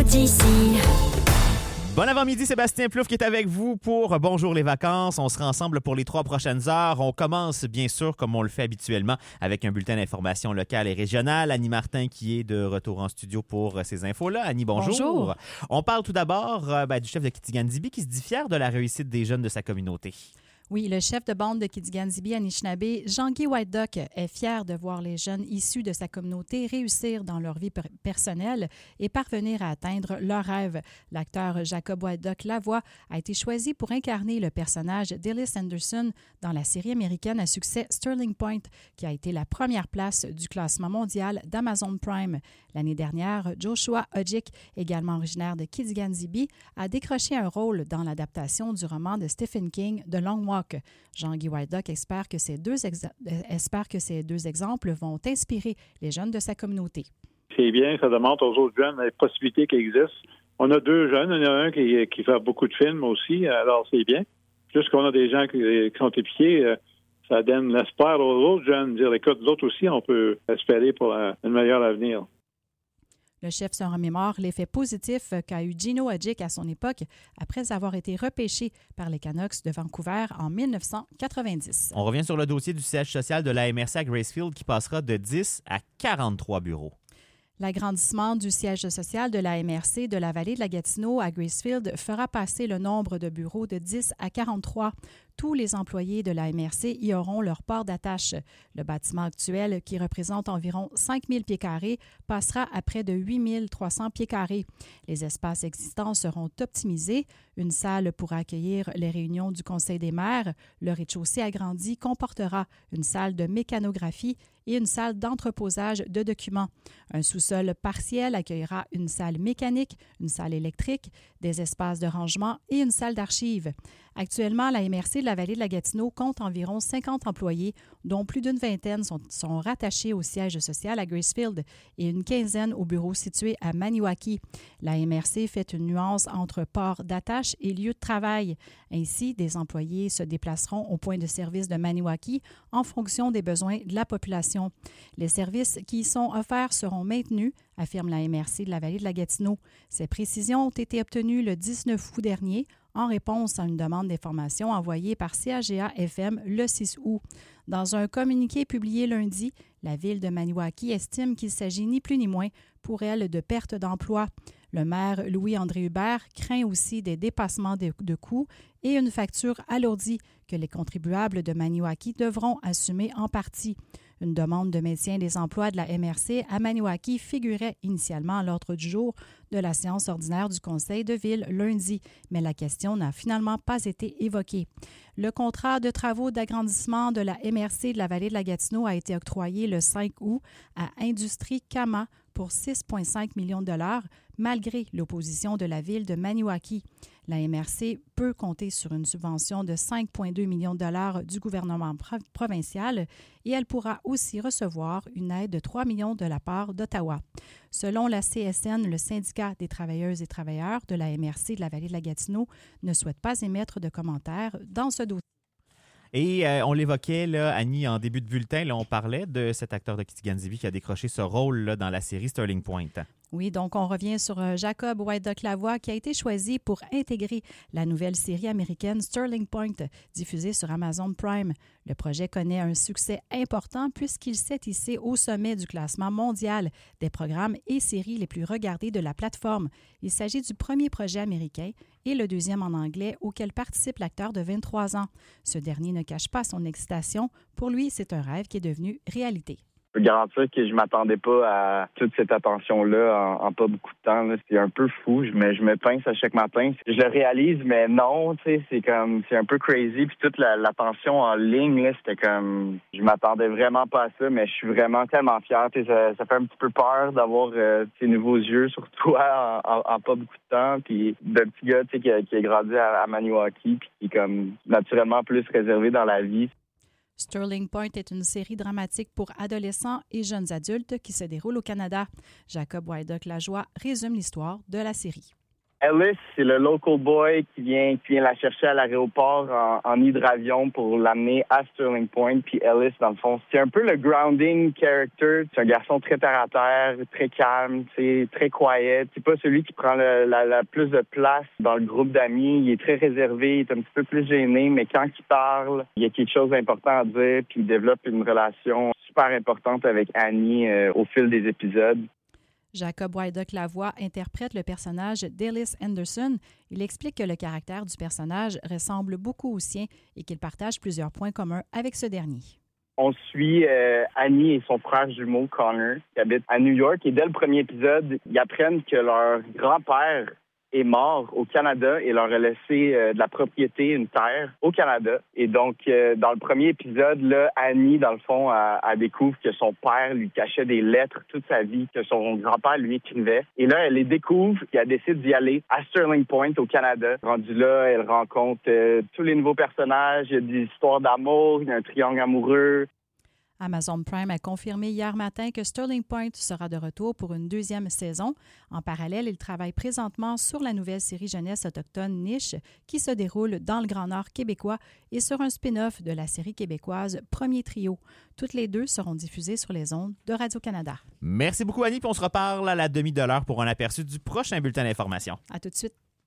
d'ici. Bon avant-midi, Sébastien Plouffe qui est avec vous pour Bonjour les vacances. On sera ensemble pour les 3 prochaines heures. On commence bien sûr, comme on le fait habituellement, avec un bulletin d'information locale et régionale. Annie Martin qui est de retour en studio pour ces infos-là. Annie, bonjour. Bonjour. On parle tout d'abord du chef de Kitigan-Zibi qui se dit fier de la réussite des jeunes de sa communauté. Oui, le chef de bande de Kitigan-Zibi, Anishinaabe, Jean-Guy White Duck, est fier de voir les jeunes issus de sa communauté réussir dans leur vie personnelle et parvenir à atteindre leurs rêves. L'acteur Jacob White Duck Lavoie a été choisi pour incarner le personnage d'Ellis Anderson dans la série américaine à succès Sterling Point, qui a été la première place du classement mondial d'Amazon Prime. L'année dernière, Joshua Odjick, également originaire de Kitigan-Zibi, a décroché un rôle dans l'adaptation du roman de Stephen King, The Long Walk. Jean-Guy White Duck espère que ces deux exemples vont inspirer les jeunes de sa communauté. C'est bien, ça demande aux autres jeunes les possibilités qui existent. On a 2 jeunes, il y en a un qui fait beaucoup de films aussi, alors c'est bien. Juste qu'on a des gens qui sont épiqués, ça donne l'espoir aux autres jeunes, dire écoute, les autres aussi, on peut espérer pour un meilleur avenir. Le chef se remémore l'effet positif qu'a eu Gino Odjick à son époque après avoir été repêché par les Canucks de Vancouver en 1990. On revient sur le dossier du siège social de la MRC à Gracefield qui passera de 10 à 43 bureaux. L'agrandissement du siège social de la MRC de la vallée de la Gatineau à Gracefield fera passer le nombre de bureaux de 10 à 43. Tous les employés de la MRC y auront leur port d'attache. Le bâtiment actuel, qui représente environ 5 000 pieds carrés, passera à près de 8 300 pieds carrés. Les espaces existants seront optimisés. Une salle pourra accueillir les réunions du Conseil des maires. Le rez-de-chaussée agrandi comportera une salle de mécanographie et une salle d'entreposage de documents. Un sous-sol partiel accueillera une salle mécanique, une salle électrique, des espaces de rangement et une salle d'archives. Actuellement, la MRC de la vallée de la Gatineau compte environ 50 employés, dont plus d'une vingtaine sont rattachés au siège social à Gracefield et une quinzaine au bureau situé à Maniwaki. La MRC fait une nuance entre port d'attache et lieu de travail. Ainsi, des employés se déplaceront au point de service de Maniwaki en fonction des besoins de la population. Les services qui y sont offerts seront maintenus, affirme la MRC de la vallée de la Gatineau. Ces précisions ont été obtenues le 19 août dernier en réponse à une demande d'information envoyée par CAGA-FM le 6 août. Dans un communiqué publié lundi, la ville de Maniwaki estime qu'il s'agit ni plus ni moins pour elle de perte d'emploi. Le maire Louis-André Hubert craint aussi des dépassements de coûts et une facture alourdie que les contribuables de Maniwaki devront assumer en partie. Une demande de maintien des emplois de la MRC à Maniwaki figurait initialement à l'ordre du jour de la séance ordinaire du Conseil de ville lundi, mais la question n'a finalement pas été évoquée. Le contrat de travaux d'agrandissement de la MRC de la vallée de la Gatineau a été octroyé le 5 août à Industrie Kama pour 6,5 millions de dollars, malgré l'opposition de la ville de Maniwaki. La MRC peut compter sur une subvention de 5,2 millions de dollars du gouvernement provincial et elle pourra aussi recevoir une aide de 3 millions de la part d'Ottawa. Selon la CSN, le syndicat des travailleuses et travailleurs de la MRC de la vallée de la Gatineau ne souhaite pas émettre de commentaires dans ce dossier. Et on l'évoquait, là, Annie, en début de bulletin, là, on parlait de cet acteur de Kitigan-Zibi qui a décroché ce rôle-là dans la série Sterling Point. Oui, donc on revient sur Jacob White Duck Lavoie qui a été choisi pour intégrer la nouvelle série américaine Sterling Point, diffusée sur Amazon Prime. Le projet connaît un succès important puisqu'il s'est hissé au sommet du classement mondial des programmes et séries les plus regardés de la plateforme. Il s'agit du premier projet américain et le deuxième en anglais auquel participe l'acteur de 23 ans. Ce dernier ne cache pas son excitation. Pour lui, c'est un rêve qui est devenu réalité. Je peux garantir que je m'attendais pas à toute cette attention-là en pas beaucoup de temps. Là. C'est un peu fou, mais je me pince à chaque matin. Je le réalise, mais non, tu sais, c'est un peu crazy. Puis toute l'attention en ligne, là, c'était comme, je m'attendais vraiment pas à ça, mais je suis vraiment tellement fier. Tu sais, ça fait un petit peu peur d'avoir ces nouveaux yeux sur toi en pas beaucoup de temps. Puis de petit gars, tu sais, qui a grandi à Maniwaki, puis qui est comme naturellement plus réservé dans la vie. Sterling Point est une série dramatique pour adolescents et jeunes adultes qui se déroule au Canada. Jacob White Duck Lajoie résume l'histoire de la série. Ellis, c'est le local boy qui vient la chercher à l'aéroport en hydravion pour l'amener à Sterling Point. Puis Ellis, dans le fond, c'est un peu le grounding character. C'est un garçon très terre-à-terre, très calme, très quiet. C'est pas celui qui prend la plus de place dans le groupe d'amis. Il est très réservé, il est un petit peu plus gêné, mais quand il parle, il y a quelque chose d'important à dire, puis il développe une relation super importante avec Annie au fil des épisodes. Jacob Wydock-Lavoie interprète le personnage d'Ellis Anderson. Il explique que le caractère du personnage ressemble beaucoup au sien et qu'il partage plusieurs points communs avec ce dernier. On suit Annie et son frère jumeau Connor qui habitent à New York. Et dès le premier épisode, ils apprennent que leur grand-père est mort au Canada et leur a laissé de la propriété, une terre au Canada. Et donc, dans le premier épisode, là, Annie, dans le fond, elle découvre que son père lui cachait des lettres toute sa vie, que son grand-père lui écrivait. Et là, elle les découvre et elle décide d'y aller à Sterling Point, au Canada. Rendue là, elle rencontre tous les nouveaux personnages. Il y a des histoires d'amour, il y a un triangle amoureux. Amazon Prime a confirmé hier matin que Sterling Point sera de retour pour une deuxième saison. En parallèle, il travaille présentement sur la nouvelle série jeunesse autochtone Niche qui se déroule dans le Grand Nord québécois et sur un spin-off de la série québécoise Premier Trio. Toutes les deux seront diffusées sur les ondes de Radio-Canada. Merci beaucoup, Annie, puis on se reparle à la demi de l'heure pour un aperçu du prochain bulletin d'information. À tout de suite.